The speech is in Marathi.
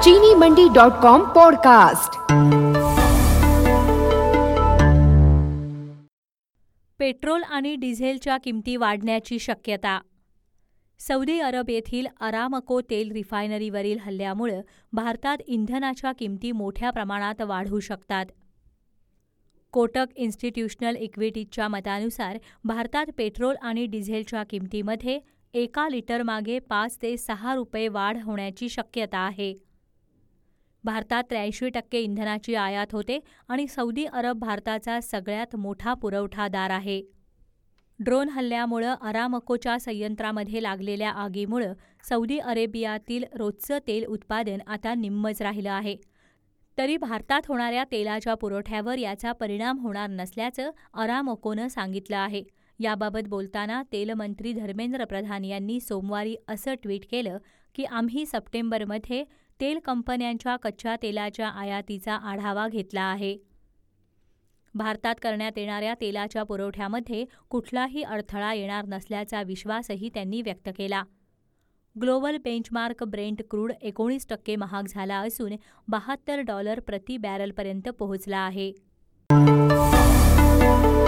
चीनीमंडी.com पॉडकास्ट। पेट्रोल आणि डिझेलच्या किमती वाढण्याची शक्यता। सौदी अरब येथील अरामको तेल रिफायनरीवरील हल्ल्यामुळे भारतात इंधनाच्या किमती मोठ्या प्रमाणात वाढू शकतात। कोटक इन्स्टिट्यूशनल इक्विटीजच्या मतानुसार भारतात पेट्रोल आणि डिझेलच्या किमतीमध्ये एका लिटरमागे 5 ते 6 रुपये वाढ होण्याची शक्यता आहे। भारतात 83% इंधनाची आयात होते आणि सौदी अरब भारताचा सगळ्यात मोठा पुरवठादार आहे। ड्रोन हल्ल्यामुळे अरामकोच्या संयंत्रामध्ये लागलेल्या आगीमुळे सौदी अरेबियातील रोजचं तेल उत्पादन आता निम्मच राहिलं आहे। तरी भारतात होणाऱ्या तेलाच्या पुरवठ्यावर याचा परिणाम होणार नसल्याचं अरामकोनं सांगितलं आहे। याबाबत बोलताना तेलमंत्री धर्मेंद्र प्रधान यांनी सोमवारी असं ट्विट केलं की आम्ही सप्टेंबरमध्ये तेल कंपन्यांच्या कच्च्या तेलाच्या आयातीचा आढावा घेतला आहे। भारतात करण्यात येणाऱ्या तेलाच्या पुरवठ्यामध्ये कुठलाही अडथळा येणार नसल्याचा विश्वासही त्यांनी व्यक्त केला। ग्लोबल बेंचमार्क ब्रेंट क्रूड 19% महाग झाला असून $72 प्रति बॅरलपर्यंत पोहोचला आहे।